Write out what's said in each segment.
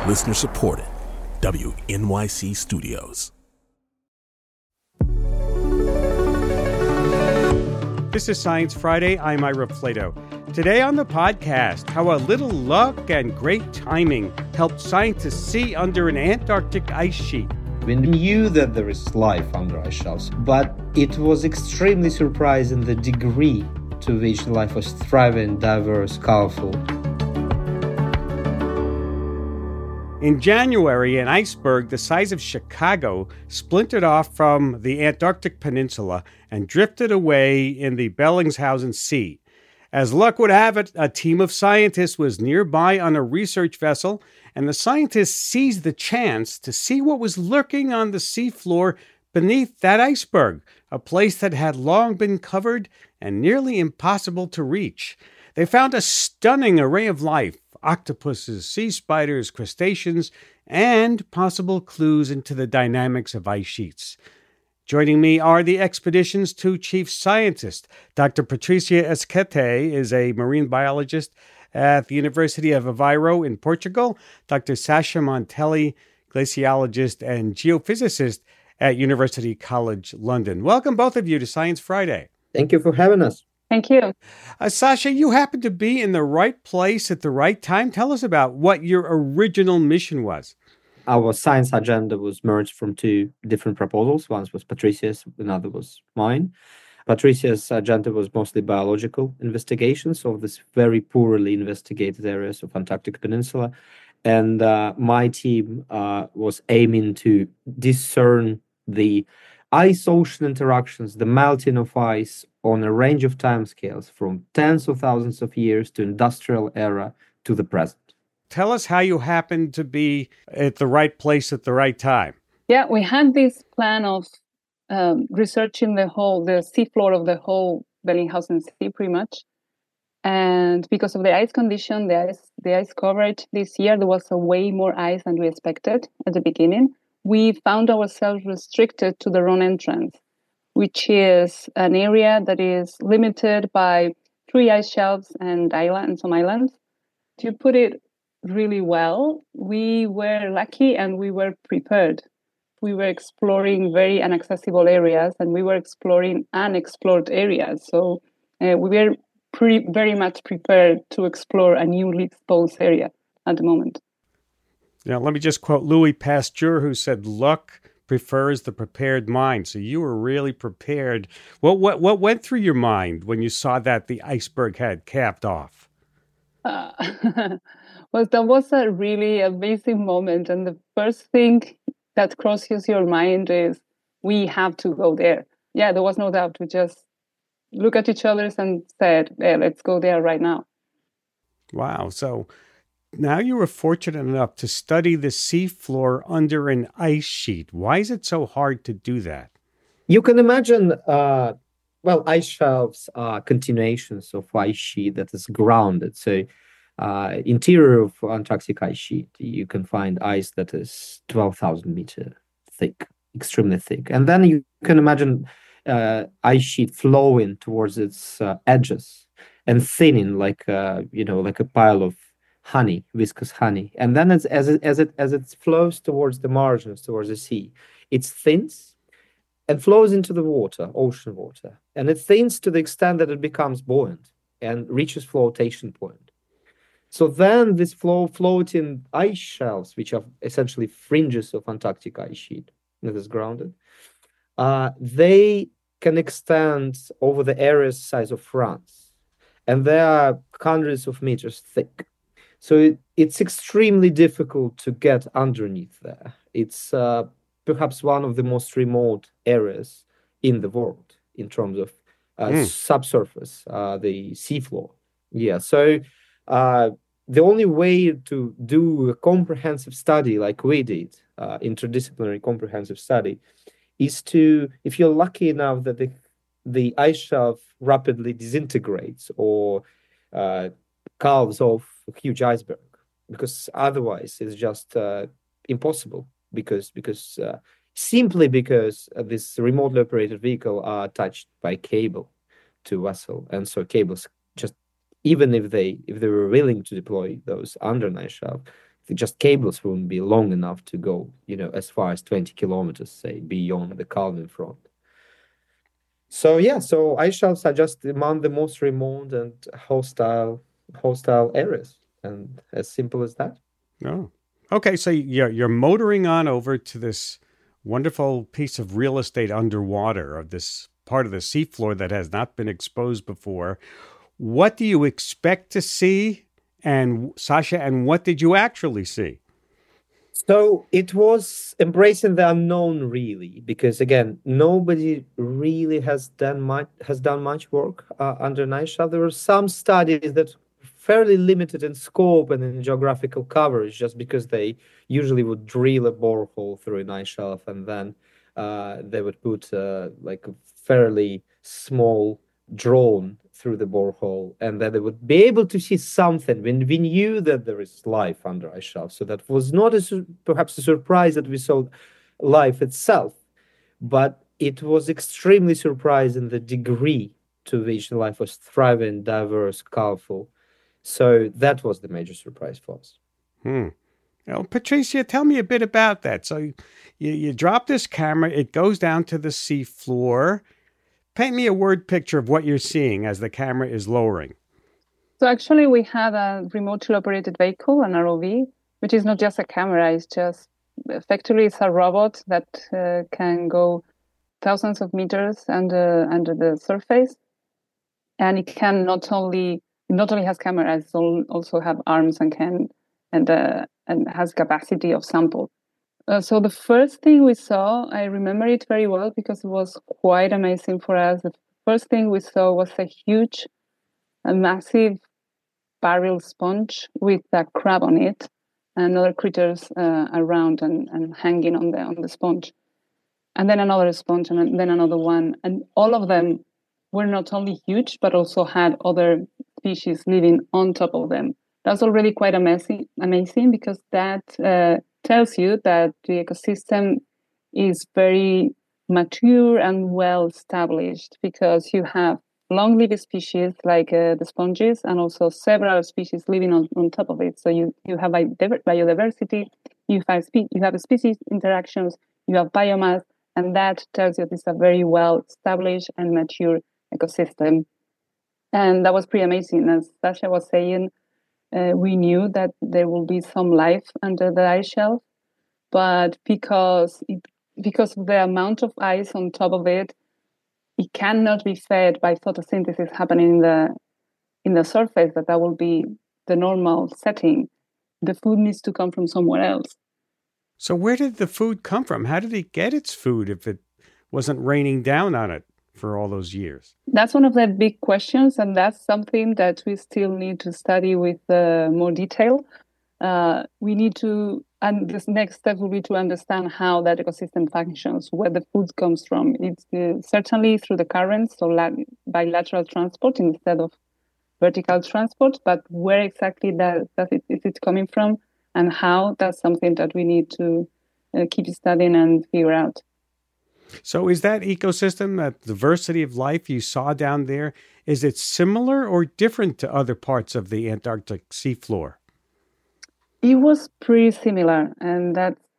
Listener supported. WNYC Studios. This is Science Friday. I'm Ira Flato. Today on the podcast, how a little luck and great timing helped scientists see under an Antarctic ice sheet. We knew that there is life under ice shelves, but it was extremely surprising the degree to which life was thriving, diverse, colorful. In January, an iceberg the size of Chicago splintered off from the Antarctic Peninsula and drifted away in the Bellingshausen Sea. As luck would have it, a team of scientists was nearby on a research vessel, and the scientists seized the chance to see what was lurking on the seafloor beneath that iceberg, a place that had long been covered and nearly impossible to reach. They found a stunning array of life: octopuses, sea spiders, crustaceans, and possible clues into the dynamics of ice sheets. Joining me are the expedition's two chief scientists. Dr. Patricia Esquete is a marine biologist at the University of Aveiro in Portugal. Dr. Sasha Montelli, glaciologist and geophysicist at University College London. Welcome, both of you, to Science Friday. Thank you for having us. Thank you. Sasha, you happen to be in the right place at the right time. Tell us about what your original mission was. Our science agenda was merged from two different proposals. One was Patricia's, another was mine. Patricia's agenda was mostly biological investigations of this very poorly investigated areas of Antarctic Peninsula. And my team was aiming to discern the ice-ocean interactions, the melting of ice on a range of timescales from tens of thousands of years to industrial era to the present. Tell us how you happened to be at the right place at the right time. Yeah, we had this plan of researching the seafloor of the whole Bellingshausen Sea, pretty much. And because of the ice condition, the ice coverage this year, there was a way more ice than we expected at the beginning. We found ourselves restricted to the Rhone entrance, which is an area that is limited by 3 ice shelves and some islands. To put it really well, we were lucky and we were prepared. We were exploring very inaccessible areas and we were exploring unexplored areas. So we were very much prepared to explore a newly exposed area at the moment. Now, let me just quote Louis Pasteur, who said, "Luck prefers the prepared mind." So you were really prepared. What went through your mind when you saw that the iceberg had capped off? Well, that was a really amazing moment. And the first thing that crosses your mind is, we have to go there. Yeah, there was no doubt. We just looked at each other and said, yeah, let's go there right now. Wow. So now you were fortunate enough to study the seafloor under an ice sheet. Why is it so hard to do that? You can imagine, ice shelves are continuations of ice sheet that is grounded. So interior of Antarctic ice sheet, you can find ice that is 12,000 meters thick, extremely thick. And then you can imagine ice sheet flowing towards its edges and thinning like a pile of honey, viscous honey. And then as it flows towards the margins, towards the sea, it thins and flows into the water, ocean water. And it thins to the extent that it becomes buoyant and reaches flotation point. So then this floating ice shelves, which are essentially fringes of Antarctic ice sheet that is grounded, they can extend over the area's size of France. And they are hundreds of meters thick. So it's extremely difficult to get underneath there. It's perhaps one of the most remote areas in the world in terms of subsurface, the seafloor. Yeah, so the only way to do a comprehensive study like we did, interdisciplinary comprehensive study, is to, if you're lucky enough that the ice shelf rapidly disintegrates or calves off a huge iceberg, because otherwise it's just impossible because simply because this remotely operated vehicle are attached by cable to vessel, and so cables just, even if they were willing to deploy those under an ice shelf, just cables wouldn't be long enough to go, as far as 20 kilometers, say, beyond the Calvin front. So yeah, so ice shelves are just among the most remote and hostile areas, and as simple as that. Oh, okay. So you're motoring on over to this wonderful piece of real estate underwater, of this part of the seafloor that has not been exposed before. What do you expect to see, and Sasha, and what did you actually see? So it was embracing the unknown, really, because again, nobody really has done much work under an ice shelf. There were some studies that fairly limited in scope and in geographical coverage, just because they usually would drill a borehole through an ice shelf, and then they would put like a fairly small drone through the borehole, and then they would be able to see something when we knew that there is life under ice shelf. So that was not perhaps a surprise that we saw life itself, but it was extremely surprising the degree to which life was thriving, diverse, colorful. So that was the major surprise for us. Well, Patricia, tell me a bit about that. So you drop this camera, it goes down to the seafloor. Paint me a word picture of what you're seeing as the camera is lowering. So actually, we have a remotely operated vehicle, an ROV, which is not just a camera. It's just effectively it's a robot that can go thousands of meters under the surface, and it can not only has cameras, it also have arms and has capacity of sample. So the first thing we saw, I remember it very well because it was quite amazing for us. The first thing we saw was a massive barrel sponge with a crab on it and other critters around and hanging on the sponge. And then another sponge and then another one. And all of them were not only huge, but also had other species living on top of them. That's already quite amazing because that tells you that the ecosystem is very mature and well established, because you have long-lived species like the sponges, and also several species living on top of it. So you have biodiversity, you have species interactions, you have biomass, and that tells you this is a very well established and mature ecosystem. And that was pretty amazing. As Sasha was saying, we knew that there will be some life under the ice shelf, but because of the amount of ice on top of it, it cannot be fed by photosynthesis happening in the surface. That will be the normal setting. The food needs to come from somewhere else. So where did the food come from? How did it get its food if it wasn't raining down on it for all those years? That's one of the big questions, and that's something that we still need to study with more detail. We need to, and this next step will be to understand how that ecosystem functions, where the food comes from. It's certainly through the currents, so bilateral transport instead of vertical transport, but where exactly is it coming from, and how, that's something that we need to keep studying and figure out. So is that ecosystem, that diversity of life you saw down there, is it similar or different to other parts of the Antarctic seafloor? It was pretty similar, and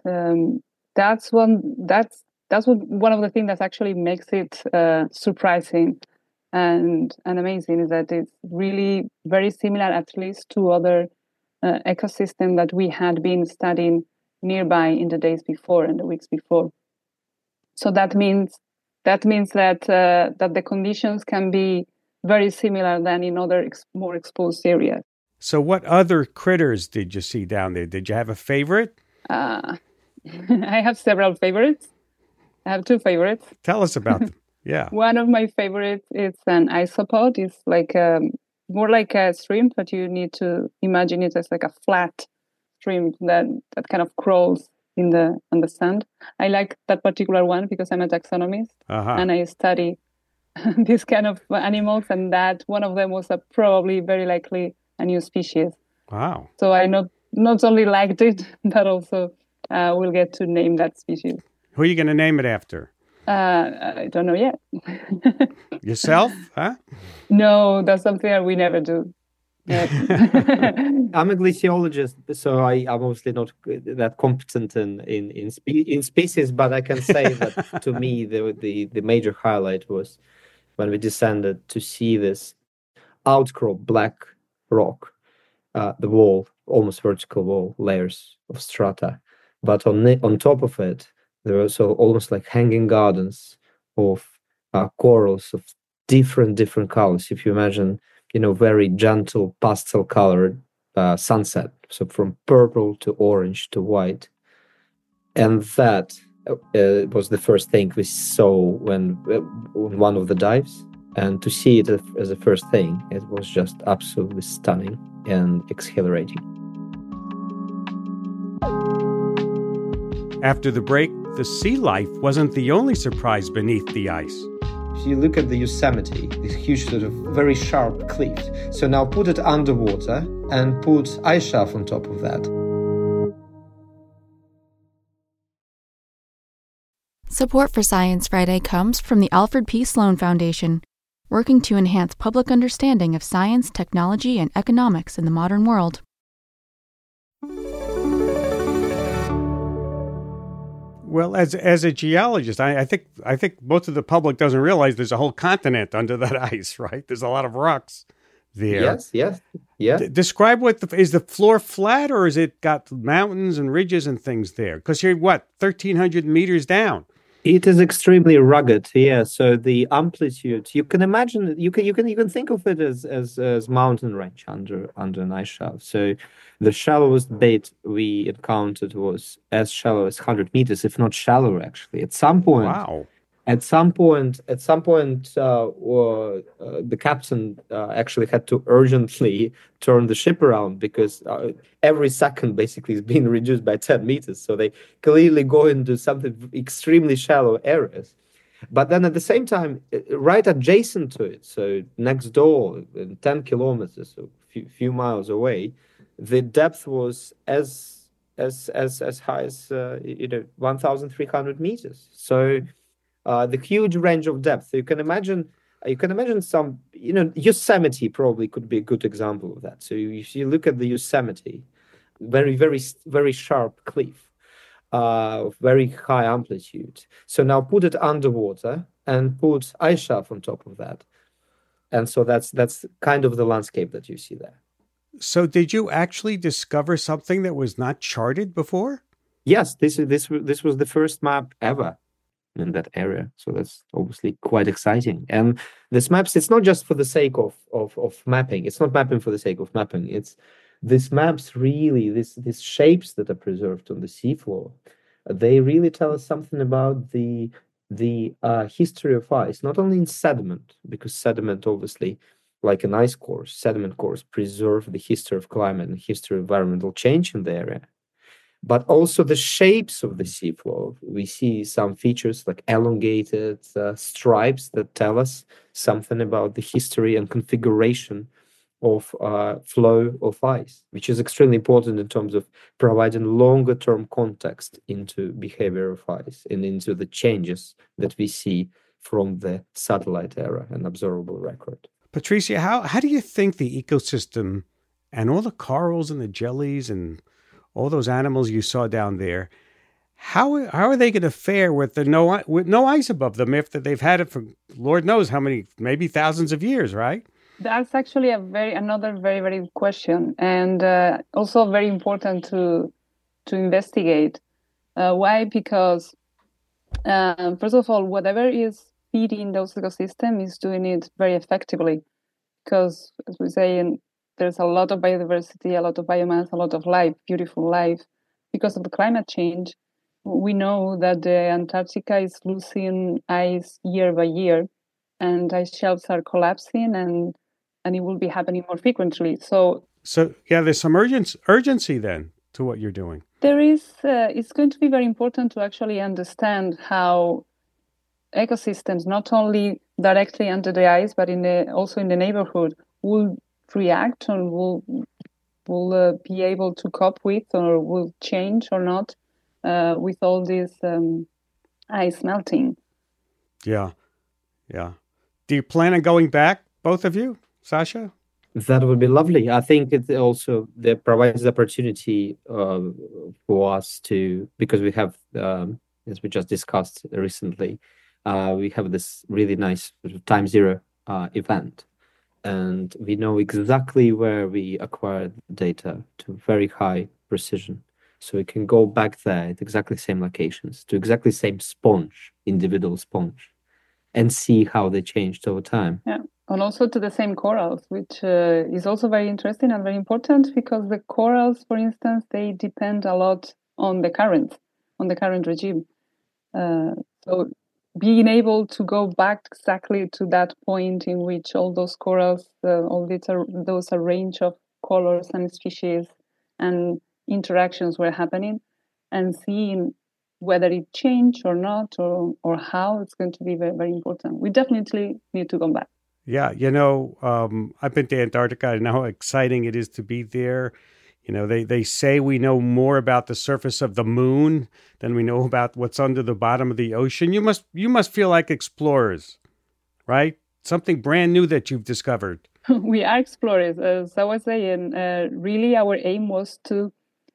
that's one of the things that actually makes it surprising and amazing, is that it's really very similar, at least, to other ecosystems that we had been studying nearby in the days before and the weeks before. So that means that the conditions can be very similar than in other more exposed areas. So what other critters did you see down there? Did you have a favorite? I have several favorites. I have two favorites. Tell us about them. Yeah. One of my favorites is an isopod. It's like more like a shrimp, but you need to imagine it as like a flat shrimp that kind of crawls on the sand. I like that particular one because I'm a taxonomist and I study these kind of animals, and that one of them was probably very likely a new species. Wow. So I not only liked it, but also will get to name that species. Who are you going to name it after? I don't know yet. Yourself? Huh? No, that's something that we never do. I'm a glaciologist, so I'm obviously not that competent in species, but I can say that to me the major highlight was when we descended to see this outcrop black rock, the wall, almost vertical wall, layers of strata, but on top of it there were also almost like hanging gardens of corals of different colors. If you imagine, very gentle pastel colored sunset, so from purple to orange to white, and that was the first thing we saw when on one of the dives. And to see it as a first thing, it was just absolutely stunning and exhilarating. After the break, the sea life wasn't the only surprise beneath the ice. If you look at the Yosemite, this huge sort of very sharp cliff. So now put it underwater and put ice shelf on top of that. Support for Science Friday comes from the Alfred P. Sloan Foundation, working to enhance public understanding of science, technology, and economics in the modern world. Well, as a geologist, I think most of the public doesn't realize there's a whole continent under that ice, right? There's a lot of rocks there. Yes, yeah. Describe is the floor flat, or is it got mountains and ridges and things there? Because you're 1,300 meters down. It is extremely rugged, yeah. So the amplitude, you can imagine, you can even think of it as mountain range under an ice shelf. So the shallowest bait we encountered was as shallow as 100 meters, if not shallower, actually. At some point, wow. At some point, the captain actually had to urgently turn the ship around because every second basically is being reduced by 10 meters. So they clearly go into something extremely shallow areas. But then at the same time, right adjacent to it, so next door, 10 kilometers, so few miles away, the depth was as high as 1,300 meters. So the huge range of depth. You can imagine some, Yosemite probably could be a good example of that. So if you look at the Yosemite, very, very, very sharp cliff, very high amplitude. So now put it underwater and put ice shelf on top of that. And so that's kind of the landscape that you see there. So did you actually discover something that was not charted before? Yes, this was the first map ever in that area. So that's obviously quite exciting. And this maps, it's not just for the sake of mapping. It's not mapping for the sake of mapping. It's these maps really, these shapes that are preserved on the seafloor, they really tell us something about the history of ice, not only in sediment, because sediment obviously, like an ice cores, sediment cores preserve the history of climate and history of environmental change in the area, but also the shapes of the seafloor. We see some features like elongated stripes that tell us something about the history and configuration of flow of ice, which is extremely important in terms of providing longer term context into behavior of ice and into the changes that we see from the satellite era and observable record. Patricia, how do you think the ecosystem and all the corals and the jellies and all those animals you saw down there, how are they going to fare with no ice above them after they've had it for Lord knows how many, maybe thousands of years, right? That's actually another very, very good question, and also very important to investigate. Why? Because first of all, whatever is feeding those ecosystems is doing it very effectively. Because, as we say, there's a lot of biodiversity, a lot of biomass, a lot of life, beautiful life. Because of the climate change, we know that the Antarctica is losing ice year by year, and ice shelves are collapsing, and it will be happening more frequently. So yeah, there's some urgency then to what you're doing. There is. It's going to be very important to actually understand how ecosystems, not only directly under the ice, but also in the neighborhood, will react and will be able to cope with, or will change or not with all this ice melting. Yeah. Do you plan on going back, both of you, Sasha? That would be lovely. I think it also that provides the opportunity for us to, because we have, as we just discussed recently, we have this really nice time zero event, and we know exactly where we acquired data to very high precision. So we can go back there at exactly the same locations, to exactly the same individual sponge, and see how they changed over time. Yeah. And also to the same corals, which is also very interesting and very important, because the corals, for instance, they depend a lot on the current regime. So being able to go back exactly to that point in which all those corals, those a range of colors and species and interactions were happening, and seeing whether it changed or not, or how, it's going to be very, very important. We definitely need to go back. Yeah, I've been to Antarctica. I know how exciting it is to be there. They say we know more about the surface of the moon than we know about what's under the bottom of the ocean. You must feel like explorers, right? Something brand new that you've discovered. We are explorers. As I was saying, really our aim was to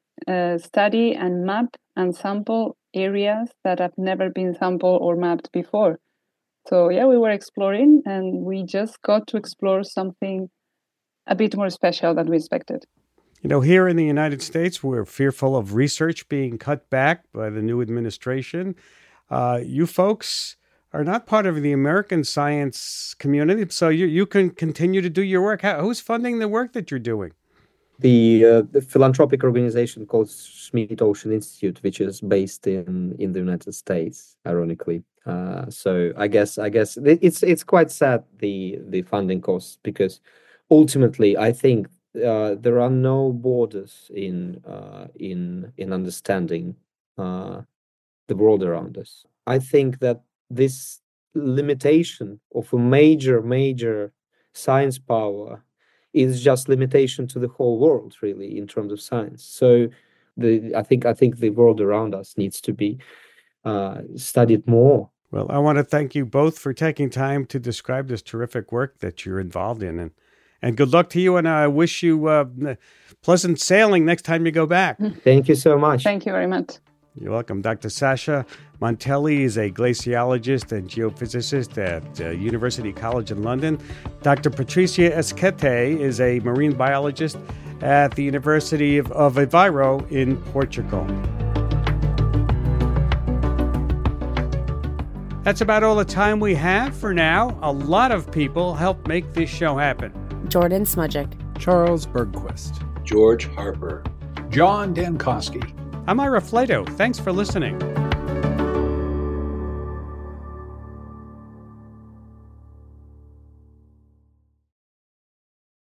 study and map and sample areas that have never been sampled or mapped before. So yeah, we were exploring, and we just got to explore something a bit more special than we expected. Here in the United States, we're fearful of research being cut back by the new administration. You folks are not part of the American science community, so you can continue to do your work. Who's funding the work that you're doing? The philanthropic organization called Schmidt Ocean Institute, which is based in the United States, ironically. So I guess it's quite sad, the funding costs, because ultimately I think there are no borders in understanding the world around us. I think that this limitation of a major science power is just limitation to the whole world, really, in terms of science. So I think the world around us needs to be studied more. Well, I want to thank you both for taking time to describe this terrific work that you're involved in, and good luck to you. And I wish you pleasant sailing next time you go back. Thank you so much. Thank you very much. You're welcome. Dr. Sasha Montelli is a glaciologist and geophysicist at University College in London. Dr. Patricia Esquete is a marine biologist at the University of Aveiro in Portugal. That's about all the time we have for now. A lot of people helped make this show happen. Jordan Smudgick, Charles Bergquist, George Harper, John Dankosky. I'm Ira Flato. Thanks for listening.